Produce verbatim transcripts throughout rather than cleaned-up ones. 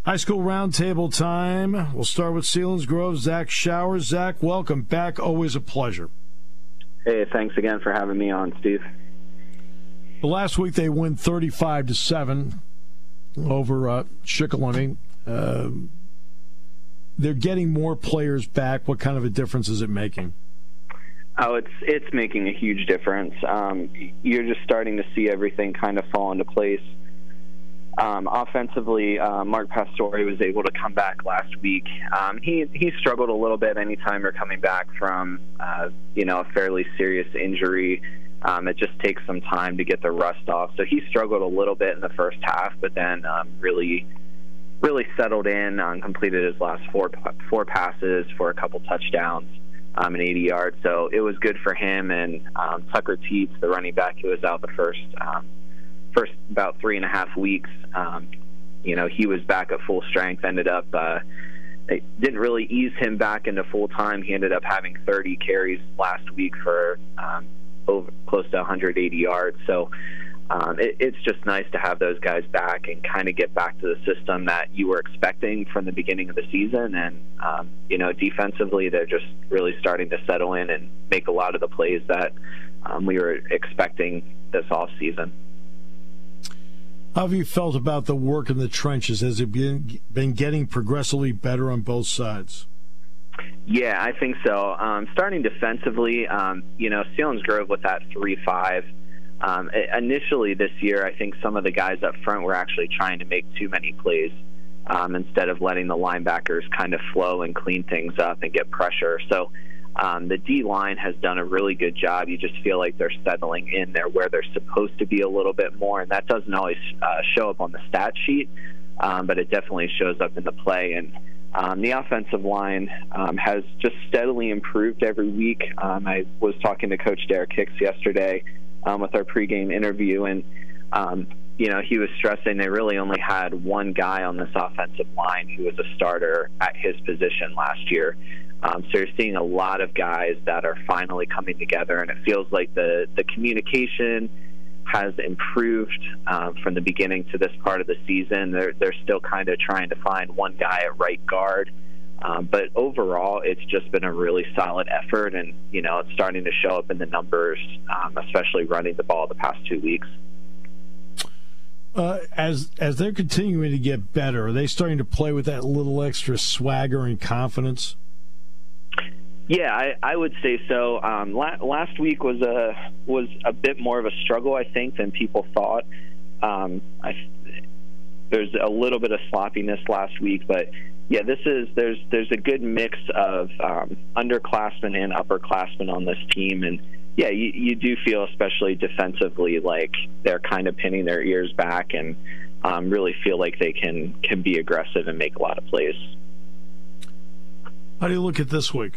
High school roundtable time. We'll start with Selinsgrove. Zach Showers. Zach, welcome back. Always a pleasure. Hey, thanks again for having me on, Steve. Well, last week they win thirty-five to seven over uh, Shikellamy. Uh, they're getting more players back. What kind of a difference is it making? Oh, it's it's making a huge difference. Um, you're just starting to see everything kind of fall into place. Um, offensively, uh, Mark Pastore was able to come back last week. Um, he he struggled a little bit anytime you're coming back from uh, you know a fairly serious injury. Um, it just takes some time to get the rust off. So he struggled a little bit in the first half, but then um, really really settled in, um, completed his last four four passes for a couple touchdowns um, and eighty yards. So it was good for him. And um, Tucker Teets, the running back who was out the first um, first about three and a half weeks, um, you know, he was back at full strength, ended up, uh, they didn't really ease him back into full time. He ended up having thirty carries last week for um, over close to one hundred eighty yards. So um, it, it's just nice to have those guys back and kind of get back to the system that you were expecting from the beginning of the season. And, um, you know, defensively, they're just really starting to settle in and make a lot of the plays that um, we were expecting this offseason. How have you felt about the work in the trenches? Has it been, been getting progressively better on both sides? Yeah, I think so. Um, starting defensively, um, you know, Selinsgrove with that three five. Um, initially this year, I think some of the guys up front were actually trying to make too many plays um, instead of letting the linebackers kind of flow and clean things up and get pressure. So Um, the D-line has done a really good job. You just feel like they're settling in there where they're supposed to be a little bit more, and that doesn't always uh, show up on the stat sheet, um, but it definitely shows up in the play. And um, the offensive line um, has just steadily improved every week. Um, I was talking to Coach Derek Hicks yesterday um, with our pregame interview, and um, you know, he was stressing they really only had one guy on this offensive line who was a starter at his position last year. Um, so you're seeing a lot of guys that are finally coming together, and it feels like the, the communication has improved um, from the beginning to this part of the season. They're, they're still kind of trying to find one guy at right guard. Um, but overall, it's just been a really solid effort, and, you know, it's starting to show up in the numbers, um, especially running the ball the past two weeks. Uh, as as they're continuing to get better, are they starting to play with that little extra swagger and confidence? Yeah, I, I would say so. Um, la- last week was a was a bit more of a struggle, I think, than people thought. Um, I, there's a little bit of sloppiness last week, but yeah, this is there's there's a good mix of um, underclassmen and upperclassmen on this team, and yeah, you, you do feel, especially defensively, like they're kind of pinning their ears back and um, really feel like they can can be aggressive and make a lot of plays. How do you look at this week?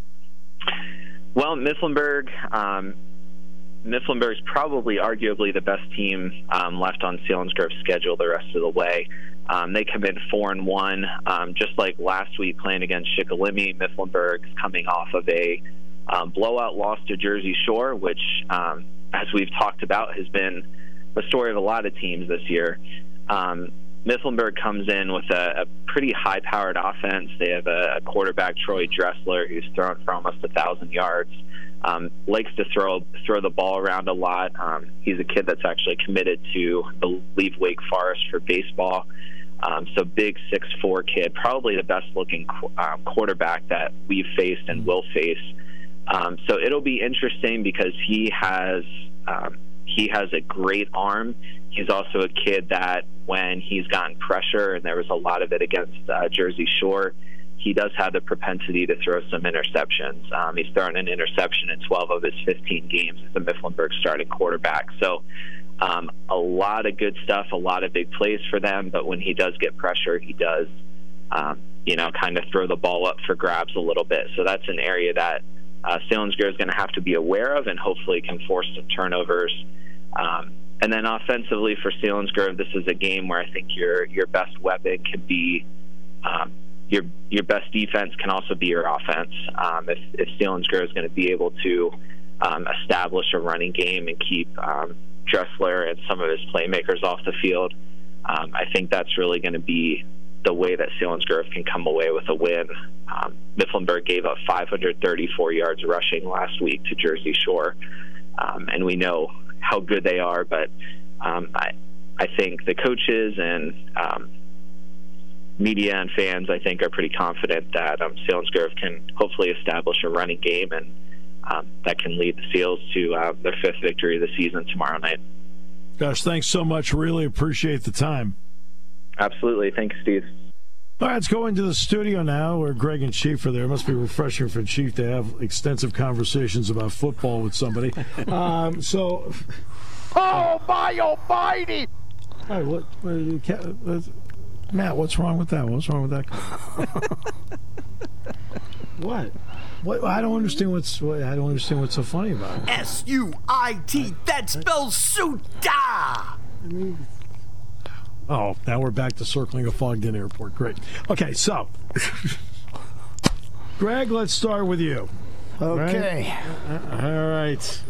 Well, Mifflinburg, um, Mifflinburg's probably arguably the best team um, left on Selinsgrove's schedule the rest of the way. Um, they come in four and one, um, just like last week playing against Shikellamy. Mifflinburg's coming off of a um, blowout loss to Jersey Shore, which, um, as we've talked about, has been the story of a lot of teams this year. Um, Mifflinburg comes in with a, a pretty high-powered offense. They have a, a quarterback, Troy Dressler, who's thrown for almost a thousand yards. Um, likes to throw throw the ball around a lot. Um, he's a kid that's actually committed to leave Wake Forest for baseball. Um, so big six foot four kid, probably the best-looking um, quarterback that we've faced and will face. Um, so it'll be interesting because he has um, he has a great arm. He's also a kid that when he's gotten pressure, and there was a lot of it against uh, Jersey Shore, he does have the propensity to throw some interceptions. Um, he's thrown an interception in twelve of his fifteen games as a Mifflinburg starting quarterback. So um, a lot of good stuff, a lot of big plays for them, but when he does get pressure, he does, um, you know, kind of throw the ball up for grabs a little bit. So that's an area that uh, Selinsgrove is going to have to be aware of and hopefully can force some turnovers. Um, and then offensively for Selinsgrove, this is a game where I think your your best weapon can be um, your your best defense can also be your offense. Um, if, if Selinsgrove is going to be able to um, establish a running game and keep um, Dressler and some of his playmakers off the field, um, I think that's really going to be the way that Selinsgrove can come away with a win. Um, Mifflinburg gave up five hundred thirty-four yards rushing last week to Jersey Shore, um, and we know how good they are, but um, I, I think the coaches and um, media and fans, I think, are pretty confident that um, Selinsgrove can hopefully establish a running game, and um, that can lead the Seals to uh, their fifth victory of the season tomorrow night. Gosh, thanks so much. Really appreciate the time. Absolutely. Thanks, Steve. All right, let's go into the studio now where Greg and Chief are there. It must be refreshing for Chief to have extensive conversations about football with somebody. um, so, oh, my almighty! All right, what, what, what, Matt, what's wrong with that? What's wrong with that? What? What? I don't understand what's. What, I don't understand what's so funny about it. S U I T. That spells Suda. I mean, oh, now we're back to circling a fogged-in airport. Great. Okay, so, Greg, let's start with you. Okay. Right? All right.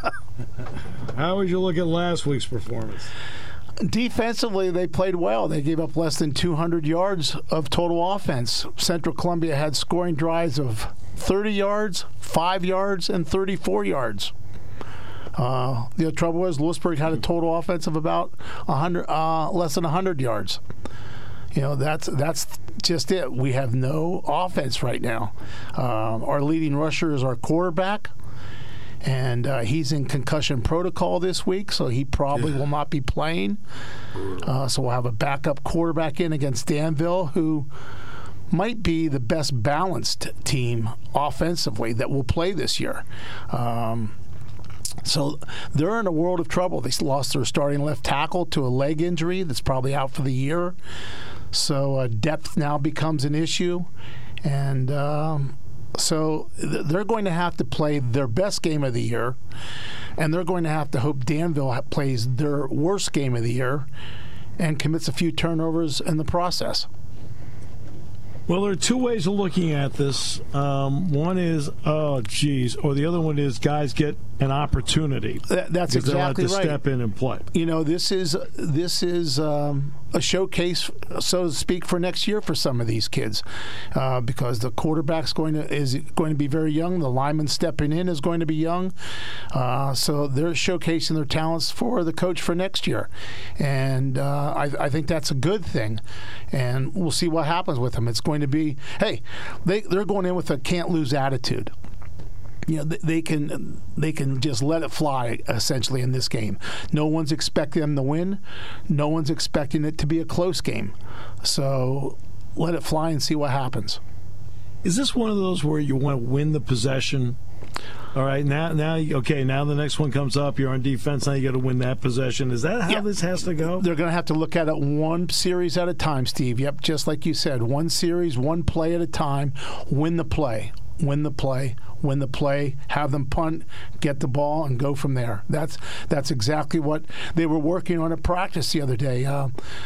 How would you look at last week's performance? Defensively, they played well. They gave up less than two hundred yards of total offense. Central Columbia had scoring drives of thirty yards, five yards, and thirty-four yards. Uh, the trouble was Lewisburg had a total offense of about one hundred, uh, less than one hundred yards. You know, that's that's just it. We have no offense right now. Uh, our leading rusher is our quarterback. And uh, he's in concussion protocol this week, so he probably will not be playing. Uh, so we'll have a backup quarterback in against Danville, who might be the best balanced team offensively that will play this year. Um, so they're in a world of trouble. They lost their starting left tackle to a leg injury that's probably out for the year. So uh, depth now becomes an issue. And... Um, So they're going to have to play their best game of the year, and they're going to have to hope Danville plays their worst game of the year and commits a few turnovers in the process. Well, there are two ways of looking at this. Um, one is, oh, geez, or the other one is guys get an opportunity. That, that's exactly to right. Step in and play. You know, this is this is um, a showcase, so to speak, for next year for some of these kids, uh, because the quarterback's going to is going to be very young. The lineman stepping in is going to be young, uh, so they're showcasing their talents for the coach for next year, and uh, I, I think that's a good thing. And we'll see what happens with them. It's going to be, hey, they they're going in with a can't lose attitude. You know, they can they can just let it fly, essentially, in this game. No one's expecting them to win. No one's expecting it to be a close game. So let it fly and see what happens. Is this one of those where you want to win the possession? All right, now, now, okay, now the next one comes up. You're on defense. Now you got to win that possession. Is that how yeah. this has to go? They're going to have to look at it one series at a time, Steve. Yep, just like you said, one series, one play at a time. Win the play. Win the play. Win the play, have them punt, get the ball, and go from there. That's that's exactly what they were working on at practice the other day. Uh,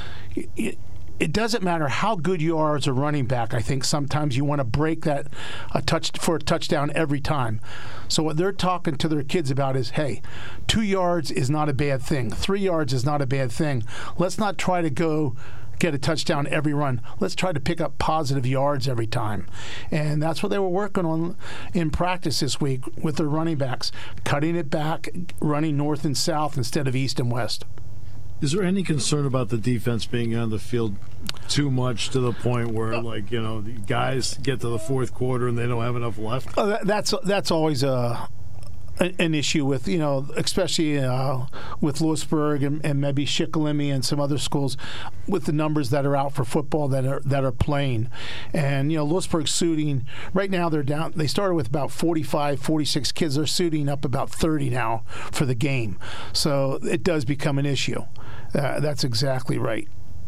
it, it doesn't matter how good you are as a running back. I think sometimes you want to break that a touch for a touchdown every time. So what they're talking to their kids about is, hey, two yards is not a bad thing. Three yards is not a bad thing. Let's not try to go get a touchdown every run. Let's try to pick up positive yards every time. And that's what they were working on in practice this week with their running backs, cutting it back, running north and south instead of east and west. Is there any concern about the defense being on the field too much to the point where, like, you know, the guys get to the fourth quarter and they don't have enough left? Oh, that, that's that's always a an issue with, you know, especially uh, with Lewisburg and, and maybe Shikellamy and some other schools with the numbers that are out for football that are that are playing. And, you know, Lewisburg's suiting, right now they're down, they started with about forty-five, forty-six kids. They're suiting up about thirty now for the game. So it does become an issue. Uh, that's exactly right.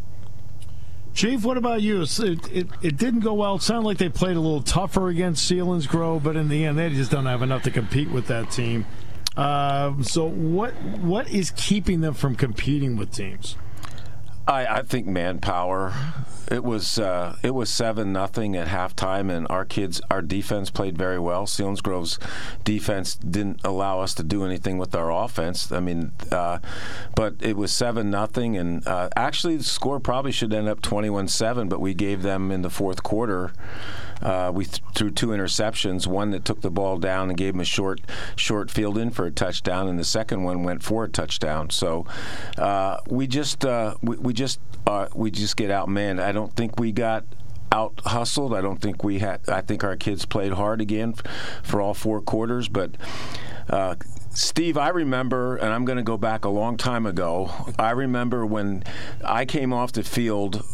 Chief, what about you? It, it, it didn't go well. It sounded like they played a little tougher against Selinsgrove, but in the end, they just don't have enough to compete with that team. Uh, so what what is keeping them from competing with teams? I, I think manpower. It was uh, it was seven nothing at halftime, and our kids, our defense played very well. Selinsgrove's defense didn't allow us to do anything with our offense. I mean, uh, but it was seven nothing, and uh, actually the score probably should end up twenty-one seven, but we gave them in the fourth quarter. Uh, we th- threw two interceptions, one that took the ball down and gave him a short short field in for a touchdown, and the second one went for a touchdown. So uh, we just uh, we, we just uh, we just get outmanned. I don't think we got out hustled. I don't think we had. I think our kids played hard again f- for all four quarters, but. Uh, Steve, I remember, and I'm going to go back a long time ago, I remember when I came off the field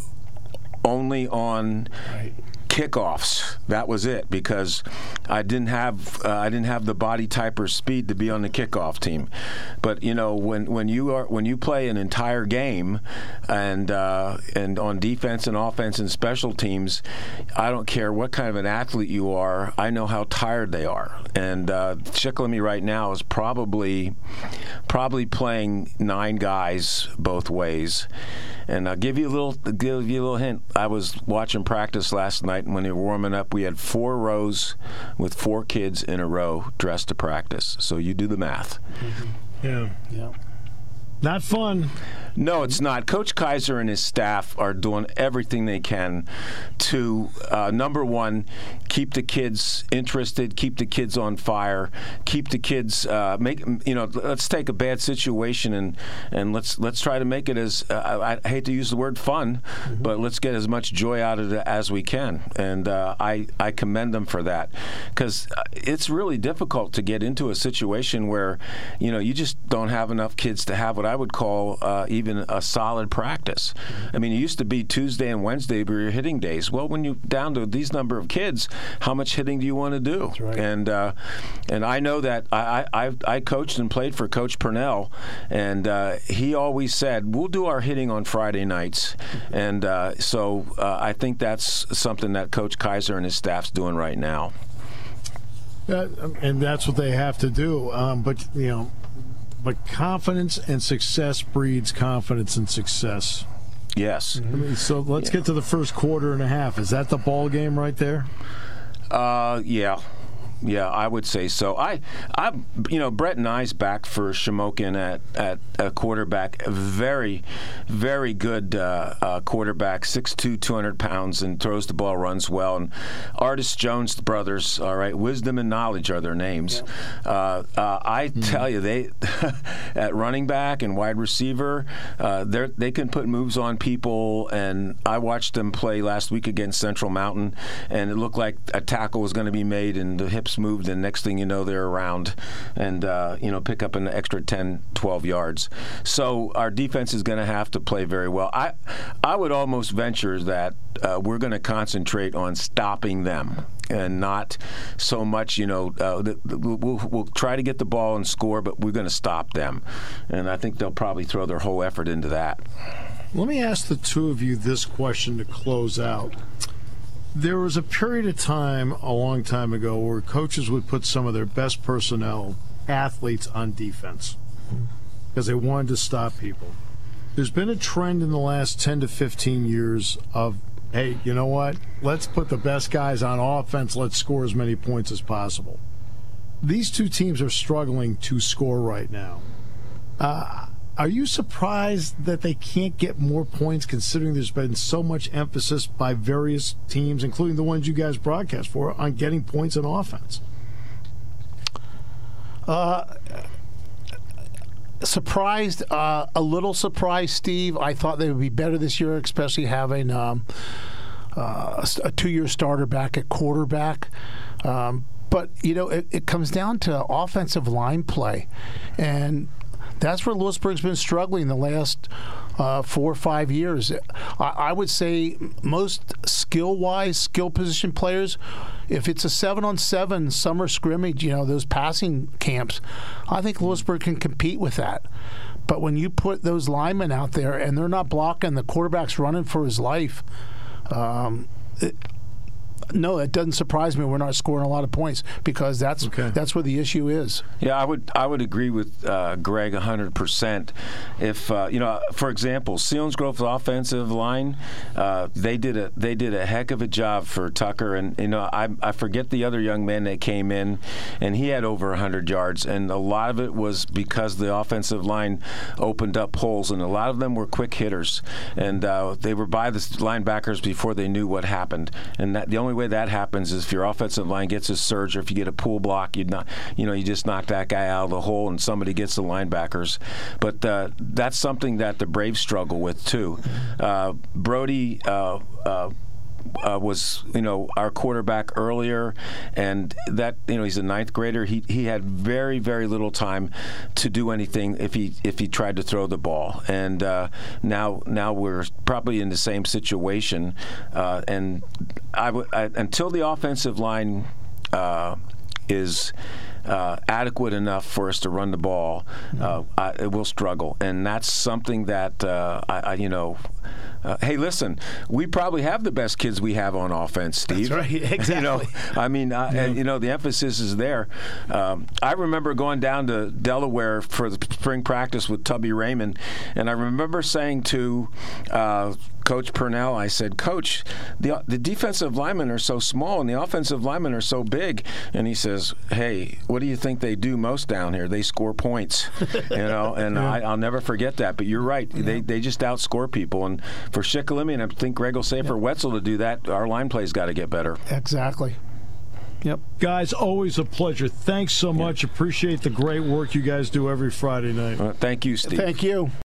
only on right. kickoffs. That was it, because I didn't have uh, I didn't have the body type or speed to be on the kickoff team. But you know, when, when you are when you play an entire game, and uh, and on defense and offense and special teams, I don't care what kind of an athlete you are. I know how tired they are. And uh, Shikellamy right now is probably probably playing nine guys both ways. And I'll give you a little give you a little hint. I was watching practice last night, and when they were warming up, we had four rows with four kids in a row dressed to practice. So you do the math. Mm-hmm. Yeah. Yeah. Not fun. No, it's not. Coach Kaiser and his staff are doing everything they can to, uh, number one, keep the kids interested, keep the kids on fire, keep the kids uh, make. You know, let's take a bad situation and and let's let's try to make it as uh, I hate to use the word fun, mm-hmm. but let's get as much joy out of it as we can. And uh, I I commend them for that, because it's really difficult to get into a situation where you know you just don't have enough kids to have what I would call uh, even a solid practice. I mean, it used to be Tuesday and Wednesday were your hitting days. Well, when you're down to these number of kids, how much hitting do you want to do? That's right. And uh, and I know that I, I I coached and played for Coach Purnell, and uh, he always said, we'll do our hitting on Friday nights. And uh, so uh, I think that's something that Coach Kaiser and his staff's doing right now. Uh, and that's what they have to do. Um, but, you know, But confidence and success breeds confidence and success. Yes. I mean, so let's yeah. get to the first quarter and a half. Is that the ball game right there? Uh, yeah. Yeah, I would say so. I, I, you know, Brett Nye's back for Shamokin at at a quarterback. A very, very good uh, uh, quarterback. six two, two hundred pounds, and throws the ball, runs well. And Artis Jones, the brothers. All right, Wisdom and Knowledge are their names. Yeah. Uh, uh, I mm-hmm. tell you, they at running back and wide receiver, uh, they they can put moves on people. And I watched them play last week against Central Mountain, and it looked like a tackle was going to be made, and the hip moved, and next thing you know, they're around and uh, you know pick up an extra ten, twelve yards. So our defense is going to have to play very well. I I would almost venture that uh, we're going to concentrate on stopping them and not so much, you know, uh, we'll, we'll try to get the ball and score, but we're going to stop them. And I think they'll probably throw their whole effort into that. Let me ask the two of you this question to close out. There was a period of time a long time ago where coaches would put some of their best personnel, athletes, on defense because they wanted to stop people. There's been a trend in the last ten to fifteen years of, hey, you know what? Let's put the best guys on offense. Let's score as many points as possible. These two teams are struggling to score right now. Uh, Are you surprised that they can't get more points, considering there's been so much emphasis by various teams, including the ones you guys broadcast for, on getting points in offense? Uh, surprised, uh, a little surprised, Steve. I thought they would be better this year, especially having um, uh, a two-year starter back at quarterback. Um, but, you know, it, it comes down to offensive line play. And that's where Lewisburg's been struggling the last uh, four or five years. I, I would say most skill-wise, skill position players, if it's a seven-on-seven summer scrimmage, you know, those passing camps, I think Lewisburg can compete with that. But when you put those linemen out there and they're not blocking, the quarterback's running for his life, um, it, no, it doesn't surprise me we're not scoring a lot of points because that's Okay. that's where the issue is. Yeah, I would I would agree with uh, Greg one hundred percent. If uh, you know, for example, Selinsgrove's offensive line, uh, they did a they did a heck of a job for Tucker, and you know, I I forget the other young man that came in, and he had over one hundred yards, and a lot of it was because the offensive line opened up holes, and a lot of them were quick hitters, and uh, they were by the linebackers before they knew what happened, and that the only way that happens is if your offensive line gets a surge, or if you get a pull block, you not you know you just knock that guy out of the hole, and somebody gets the linebackers. But uh, that's something that the Braves struggle with too. Uh, Brody. Uh, uh, Uh, was you know our quarterback earlier, and that you know he's a ninth grader. He he had very very little time to do anything if he if he tried to throw the ball, and uh, now now we're probably in the same situation. Uh, and I, w- I until the offensive line uh, is. Uh, adequate enough for us to run the ball, uh, I, it will struggle, and that's something that uh, I, I, you know. Uh, hey, listen, we probably have the best kids we have on offense, Steve. That's right, exactly. You know, I mean, uh, yeah. and, you know, the emphasis is there. Um, I remember going down to Delaware for the spring practice with Tubby Raymond, and I remember saying to uh, Coach Purnell, I said, Coach, the the defensive linemen are so small and the offensive linemen are so big. And he says, hey, what do you think they do most down here? They score points, you know, and yeah. I, I'll never forget that. But you're right. Yeah. They they just outscore people. And for Shikellamy, and I think Greg will say yeah. for Wetzel to do that, our line play's got to get better. Exactly. Yep. Guys, always a pleasure. Thanks so much. Yeah. Appreciate the great work you guys do every Friday night. Uh, thank you, Steve. Thank you.